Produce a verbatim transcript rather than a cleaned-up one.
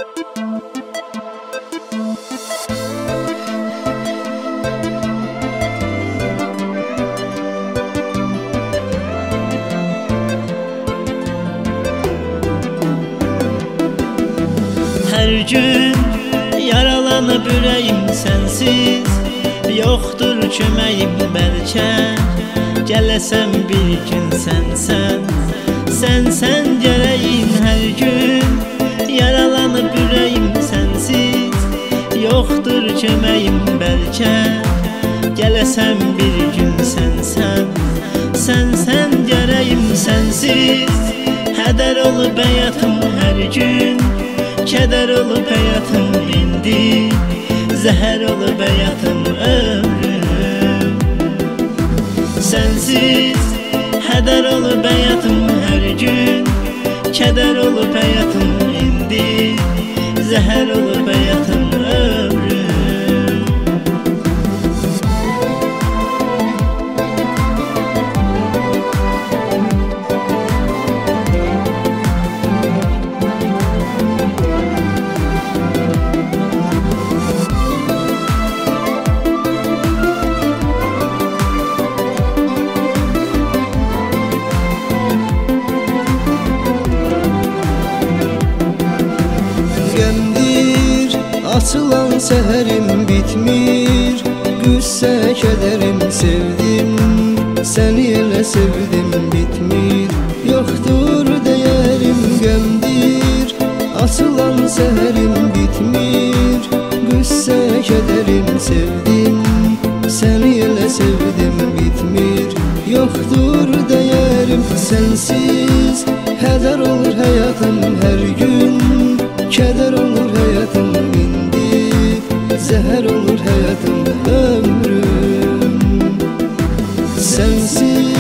Her gün yaralanıb ürəyim sənsiz, yoxdur köməyim bəlkə, gələsən bir gün sənsən, sənsən gərəyim. Hər gün yaralanıb ürəyim sənsiz, yoxdur köməyim bəlkə, gələsən bir gün sənsən, sənsən gərəyim. Sənsiz hədər olub həyatım hər gün, kədər olub həyatım indi, zəhər olub həyatım ömrüm. Sənsiz hədər olub həyatım hər gün, kədər olub həyatım indi, zəhər olub həyatım ömrüm. Açılan səhərim bitmir, qüssə kədərim sevdim, səni elə sevdim bitmir, yoxdur dəyərim qəmdir. Açılan səhərim bitmir, qüssə kədərim sevdim, səni elə sevdim bitmir, yoxdur dəyərim. Sənsiz hədər olur həyatım hər gün, kədər olur həyatım indi, zəhər olur həyatım ömrüm. Sənsiz